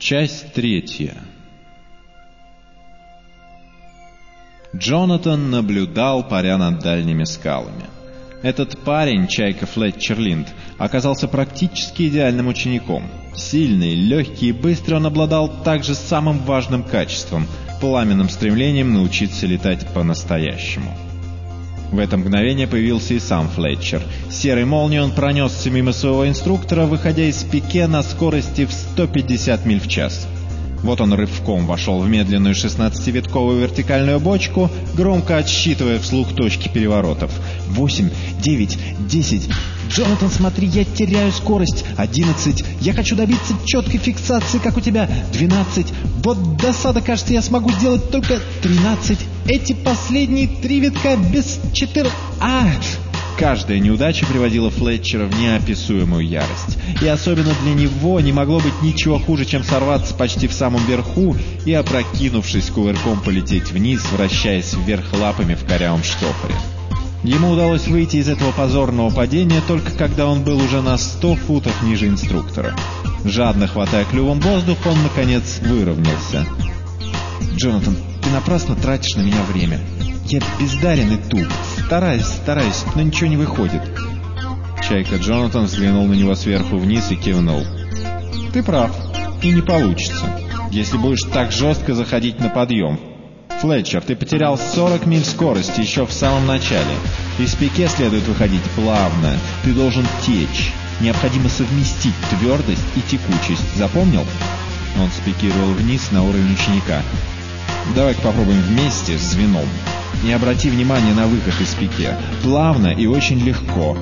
Часть 3. Джонатан наблюдал, паря над дальними скалами. Этот парень, чайка Флетчер Линд, оказался практически идеальным учеником. Сильный, легкий и быстрый, он обладал также самым важным качеством – пламенным стремлением научиться летать по-настоящему. В это мгновение появился и сам Флетчер. Серой молнией он пронесся мимо своего инструктора, выходя из пике на скорости в 150 миль в час. Вот он рывком вошел в медленную 16-витковую вертикальную бочку, громко отсчитывая вслух точки переворотов. 8, 9, 10. «Джонатан, смотри, я теряю скорость. 11. Я хочу добиться четкой фиксации, как у тебя. 12. Вот досада, кажется, я смогу сделать только 13. Эти последние 3 витка без 14. Каждая неудача приводила Флетчера в неописуемую ярость. И особенно для него не могло быть ничего хуже, чем сорваться почти в самом верху и, опрокинувшись кувырком, полететь вниз, вращаясь вверх лапами в корявом штопоре. Ему удалось выйти из этого позорного падения только когда он был уже на 100 футов ниже инструктора. Жадно хватая клювом воздух, он, наконец, выровнялся. «Джонатан, ты напрасно тратишь на меня время. Я бездарен и туп. Стараюсь, но ничего не выходит». Чайка Джонатан взглянул на него сверху вниз и кивнул. «Ты прав. И не получится, если будешь так жестко заходить на подъем. Флетчер, ты потерял 40 миль скорости еще в самом начале. Из пике следует выходить плавно. Ты должен течь. Необходимо совместить твердость и текучесть. Запомнил?» Он спикировал вниз на уровень ученика. «Давай-ка попробуем вместе с звеном. Не обрати внимания на выход из пике. Плавно и очень легко».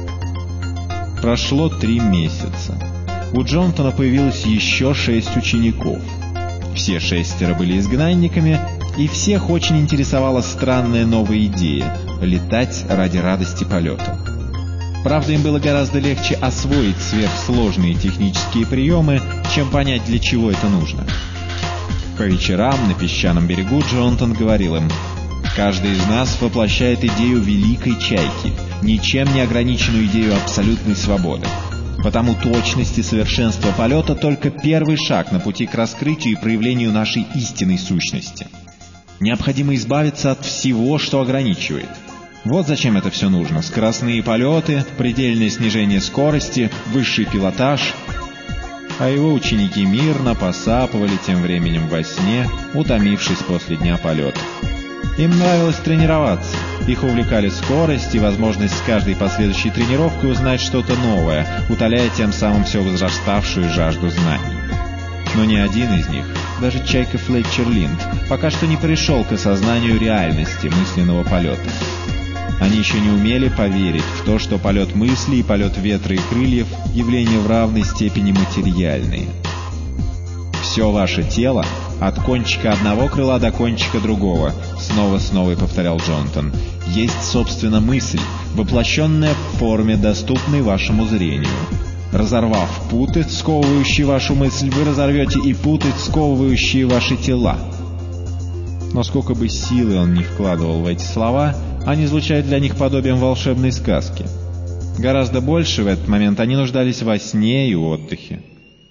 Прошло 3 месяца. У Джонатана появилось еще 6 учеников. Все 6 были изгнанниками, и всех очень интересовала странная новая идея — летать ради радости полета. Правда, им было гораздо легче освоить сверхсложные технические приемы, чем понять, для чего это нужно. По вечерам на песчаном берегу Джонатан говорил им: «Каждый из нас воплощает идею великой чайки, ничем не ограниченную идею абсолютной свободы. Потому точность и совершенство полета — только первый шаг на пути к раскрытию и проявлению нашей истинной сущности. Необходимо избавиться от всего, что ограничивает. Вот зачем это все нужно: скоростные полеты, предельное снижение скорости, высший пилотаж». А его ученики мирно посапывали тем временем во сне, утомившись после дня полета. Им нравилось тренироваться. Их увлекали скорость и возможность с каждой последующей тренировкой узнать что-то новое, утоляя тем самым все возраставшую жажду знаний. Но ни один из них, даже чайка Флетчер Линд, пока что не пришел к осознанию реальности мысленного полета. Они еще не умели поверить в то, что полет мысли и полет ветра и крыльев — явления в равной степени материальные. «Все ваше тело, от кончика одного крыла до кончика другого», — снова повторял Джонатан, — «есть, собственно, мысль, воплощенная в форме, доступной вашему зрению. Разорвав путы, сковывающие вашу мысль, вы разорвете и путы, сковывающие ваши тела». Но сколько бы силы он ни вкладывал в эти слова, они звучали для них подобием волшебной сказки. Гораздо больше в этот момент они нуждались во сне и отдыхе.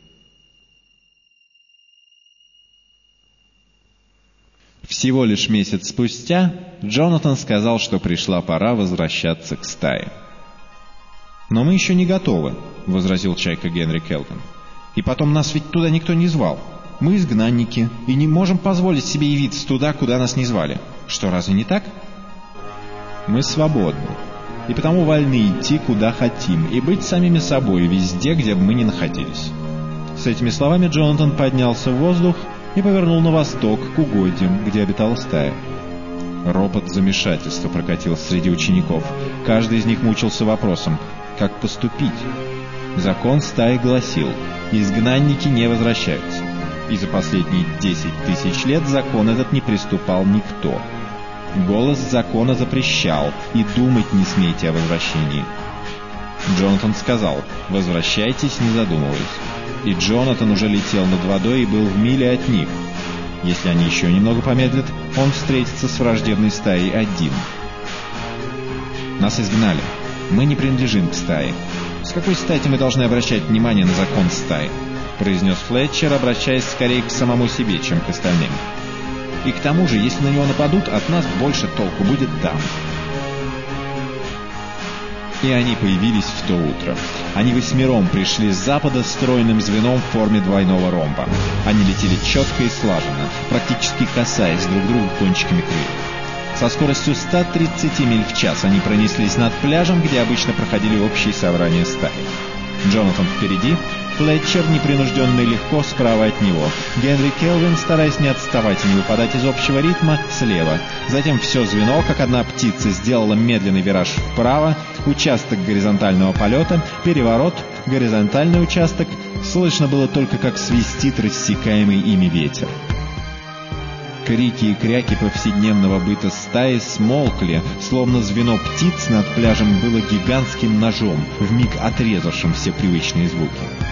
Всего лишь месяц спустя Джонатан сказал, что пришла пора возвращаться к стае. «Но мы еще не готовы», — возразил чайка Генри Келтон. «И потом, нас ведь туда никто не звал. Мы изгнанники и не можем позволить себе явиться туда, куда нас не звали. Что, разве не так?» «Мы свободны, и потому вольны идти, куда хотим, и быть самими собой везде, где бы мы ни находились». С этими словами Джонатан поднялся в воздух и повернул на восток, к угодьям, где обитала стая. Ропот замешательства прокатился среди учеников. Каждый из них мучился вопросом: как поступить? Закон стаи гласил: изгнанники не возвращаются. И за последние 10 тысяч лет закон этот не приступал никто. Голос закона запрещал: и думать не смейте о возвращении. Джонатан сказал: возвращайтесь, не задумываясь. И Джонатан уже летел над водой и был в миле от них. Если они еще немного помедлят, он встретится с враждебной стаей один. «Нас изгнали. Мы не принадлежим к стае. С какой стати мы должны обращать внимание на закон стаи? — произнес Флетчер, обращаясь скорее к самому себе, чем к остальным. «И к тому же, если на него нападут, от нас больше толку будет там». И они появились в то утро. Они 8 пришли с запада стройным звеном в форме двойного ромба. Они летели четко и слаженно, практически касаясь друг друга кончиками крыльев. Со скоростью 130 миль в час они пронеслись над пляжем, где обычно проходили общие собрания стаи. Джонатан впереди, Флетчер непринужденно и легко справа от него. Генри Келвин, стараясь не отставать и не выпадать из общего ритма, слева. Затем все звено, как одна птица, сделало медленный вираж вправо, участок горизонтального полета, переворот, горизонтальный участок. Слышно было только, как свистит рассекаемый ими ветер. Крики и кряки повседневного быта стаи смолкли, словно звено птиц над пляжем было гигантским ножом, вмиг отрезавшим все привычные звуки.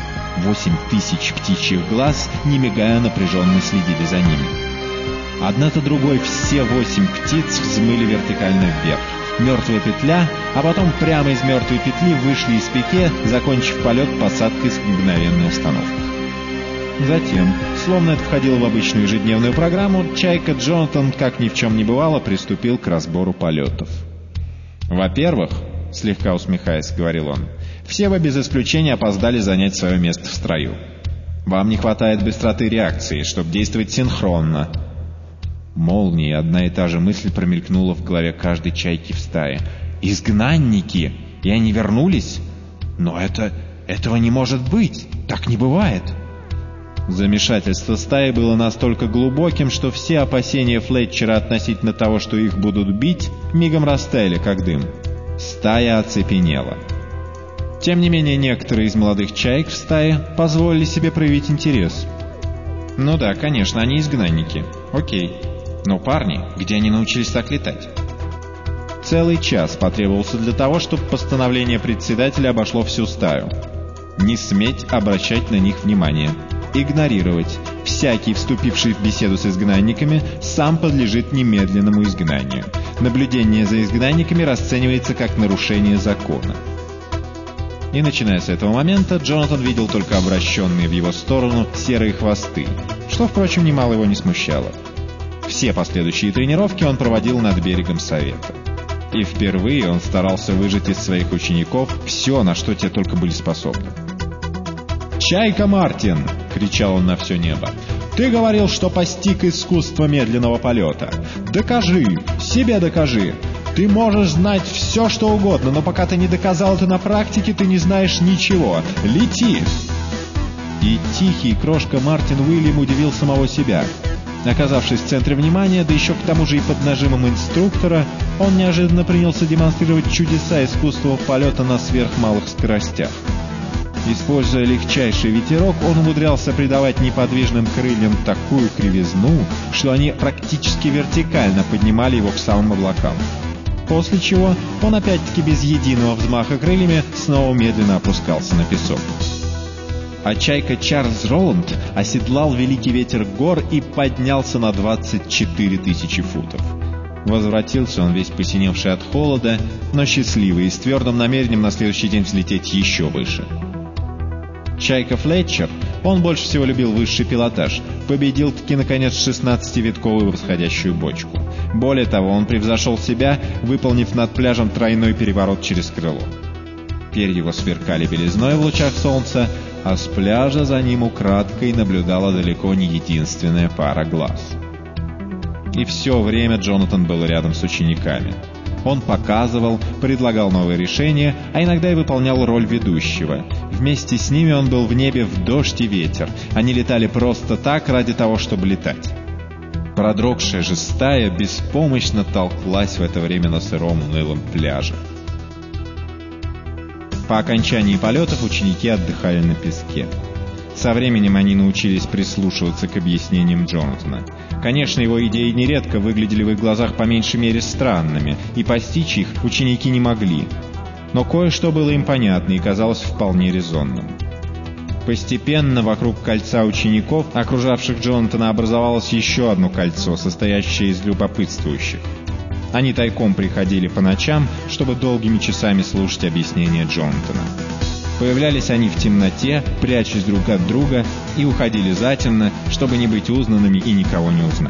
8000 птичьих глаз, не мигая, напряженно следили за ними. Одна за другой все 8 птиц взмыли вертикально вверх. Мертвая петля, а потом прямо из мертвой петли вышли из пике, закончив полет посадкой с мгновенной остановкой. Затем, словно это входило в обычную ежедневную программу, Чайка Джонатан, как ни в чем не бывало, приступил к разбору полетов. «Во-первых, — слегка усмехаясь, говорил он, — все вы без исключения опоздали занять свое место в строю. Вам не хватает быстроты реакции, чтобы действовать синхронно». Молнией одна и та же мысль промелькнула в голове каждой чайки в стае. «Изгнанники! И они вернулись? Но этого не может быть! Так не бывает!» Замешательство стаи было настолько глубоким, что все опасения Флетчера относительно того, что их будут бить, мигом растаяли, как дым. Стая оцепенела. Тем не менее, некоторые из молодых чаек в стае позволили себе проявить интерес. «Ну да, конечно, они изгнанники. Окей. Но парни, где они научились так летать?» Целый час потребовался для того, чтобы постановление председателя обошло всю стаю. Не сметь обращать на них внимание. Игнорировать. Всякий, вступивший в беседу с изгнанниками, сам подлежит немедленному изгнанию. Наблюдение за изгнанниками расценивается как нарушение закона. И начиная с этого момента, Джонатан видел только обращенные в его сторону серые хвосты, что, впрочем, немало его не смущало. Все последующие тренировки он проводил над берегом Совета. И впервые он старался выжать из своих учеников все, на что те только были способны. «Чайка Мартин!» — кричал он на все небо. «Ты говорил, что постиг искусство медленного полета. Докажи! Себе докажи! Ты можешь знать все, что угодно, но пока ты не доказал это на практике, ты не знаешь ничего. Лети!» И тихий крошка Мартин Уильям удивил самого себя. Оказавшись в центре внимания, да еще к тому же и под нажимом инструктора, он неожиданно принялся демонстрировать чудеса искусства полета на сверхмалых скоростях. Используя легчайший ветерок, он умудрялся придавать неподвижным крыльям такую кривизну, что они практически вертикально поднимали его к самым облакам. После чего он опять-таки без единого взмаха крыльями снова медленно опускался на песок. А чайка Чарльз Роланд оседлал великий ветер гор и поднялся на 24 000 футов. Возвратился он весь посиневший от холода, но счастливый и с твердым намерением на следующий день взлететь еще выше. Чайка Флетчер, он больше всего любил высший пилотаж, победил-таки, наконец, 16-витковую восходящую бочку. Более того, он превзошел себя, выполнив над пляжем тройной переворот через крыло. Перья его сверкали белизной в лучах солнца, а с пляжа за ним украдкой наблюдала далеко не единственная пара глаз. И все время Джонатан был рядом с учениками. Он показывал, предлагал новые решения, а иногда и выполнял роль ведущего. Вместе с ними он был в небе в дождь и ветер. Они летали просто так, ради того, чтобы летать. Продрогшая же стая беспомощно толклась в это время на сыром унылом пляже. По окончании полетов ученики отдыхали на песке. Со временем они научились прислушиваться к объяснениям Джонатана. Конечно, его идеи нередко выглядели в их глазах по меньшей мере странными, и постичь их ученики не могли. Но кое-что было им понятно и казалось вполне резонным. Постепенно вокруг кольца учеников, окружавших Джонатана, образовалось еще одно кольцо, состоящее из любопытствующих. Они тайком приходили по ночам, чтобы долгими часами слушать объяснения Джонатана. Появлялись они в темноте, прячась друг от друга, и уходили затемно, чтобы не быть узнанными и никого не узнать.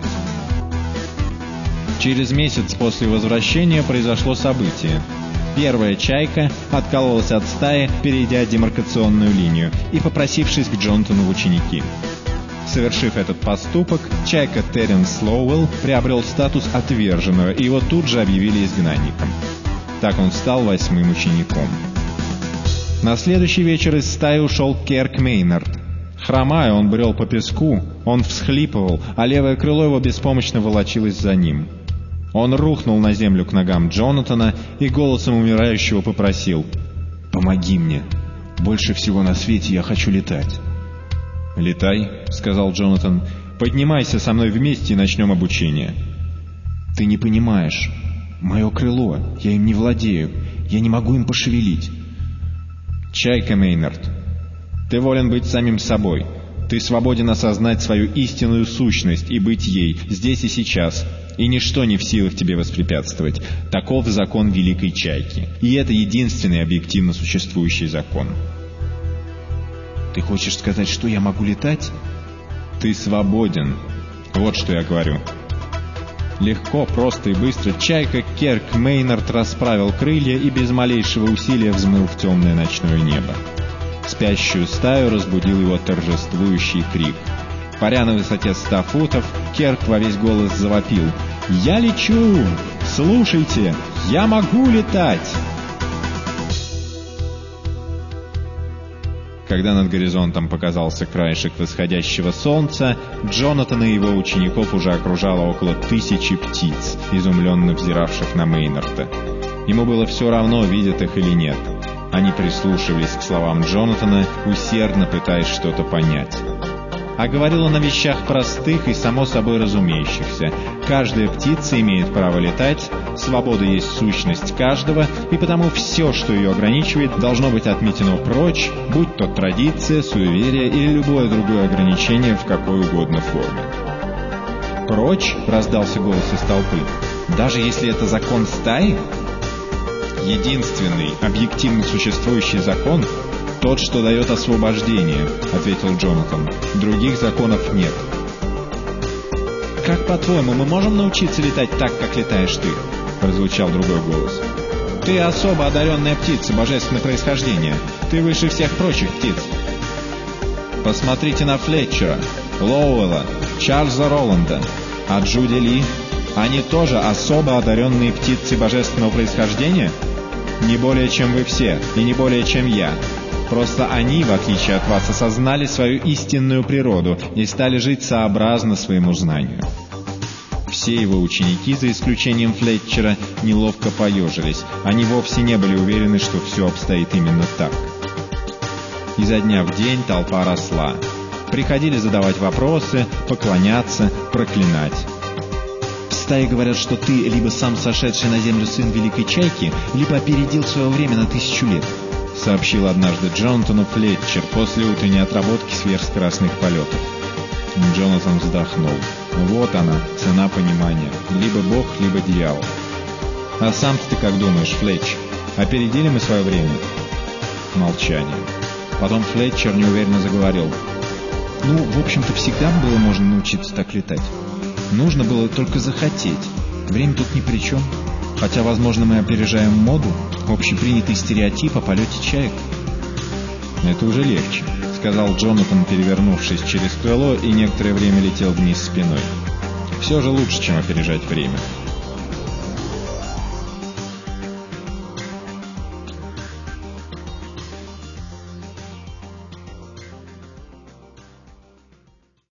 Через месяц после возвращения произошло событие. Первая чайка откололась от стаи, перейдя демаркационную линию и попросившись к Джонатану в ученики. Совершив этот поступок, чайка Терренс Лоуэлл приобрел статус отверженного, и его тут же объявили изгнанником. Так он стал 8-м учеником. На следующий вечер из стаи ушел Керк Мейнард. Хромая, он брел по песку, он всхлипывал, а левое крыло его беспомощно волочилось за ним. Он рухнул на землю к ногам Джонатана и голосом умирающего попросил: «Помоги мне. Больше всего на свете я хочу летать». «Летай», — сказал Джонатан. «Поднимайся со мной вместе и начнем обучение». «Ты не понимаешь. Мое крыло. Я им не владею. Я не могу им пошевелить». «Чайка Мейнард, ты волен быть самим собой. Ты свободен осознать свою истинную сущность и быть ей здесь и сейчас, и ничто не в силах тебе воспрепятствовать. Таков закон Великой Чайки, и это единственный объективно существующий закон». «Ты хочешь сказать, что я могу летать?» «Ты свободен. Вот что я говорю». Легко, просто и быстро чайка Керк Мейнард расправил крылья и без малейшего усилия взмыл в темное ночное небо. Спящую стаю разбудил его торжествующий крик. Паря на высоте 100 футов, Керк во весь голос завопил: «Я лечу! Слушайте! Я могу летать!» Когда над горизонтом показался краешек восходящего солнца, Джонатана и его учеников уже окружало около 1000 птиц, изумленно взиравших на Мейнарда. Ему было все равно, видят их или нет. Они прислушивались к словам Джонатана, усердно пытаясь что-то понять. А говорил он о вещах простых и само собой разумеющихся. Каждая птица имеет право летать, свобода есть сущность каждого, и потому все, что ее ограничивает, должно быть отметено прочь, будь то традиция, суеверие или любое другое ограничение в какой угодно форме. «Прочь?» — раздался голос из толпы. «Даже если это закон стаи?» «Единственный, объективно существующий закон — тот, что дает освобождение», — ответил Джонатан. «Других законов нет». «Как, по-твоему, мы можем научиться летать так, как летаешь ты?» — прозвучал другой голос. «Ты особо одаренная птица божественного происхождения. Ты выше всех прочих птиц». «Посмотрите на Флетчера, Лоуэлла, Чарльза Роланда, а Джуди Ли. Они тоже особо одаренные птицы божественного происхождения? Не более, чем вы все, и не более, чем я. Просто они, в отличие от вас, осознали свою истинную природу и стали жить сообразно своему знанию». Все его ученики, за исключением Флетчера, неловко поежились. Они вовсе не были уверены, что все обстоит именно так. Изо дня в день толпа росла. Приходили задавать вопросы, поклоняться, проклинать. «В стае говорят, что ты либо сам сошедший на землю сын Великой Чайки, либо опередил свое время на 1000 лет», — сообщил однажды Джонатану Флетчер после утренней отработки сверхскоростных полетов. Джонатан вздохнул. Вот она, цена понимания. Либо Бог, либо дьявол. «А сам ты как думаешь, Флетчер? Опередили мы свое время?» Молчание. Потом Флетчер неуверенно заговорил. «Ну, в общем-то, всегда было можно научиться так летать. Нужно было только захотеть. Время тут ни при чем. Хотя, возможно, мы опережаем моду, общепринятый стереотип о полете чаек». «Это уже легче», — сказал Джонатан, перевернувшись через крыло, и некоторое время летел вниз спиной. «Все же лучше, чем опережать время».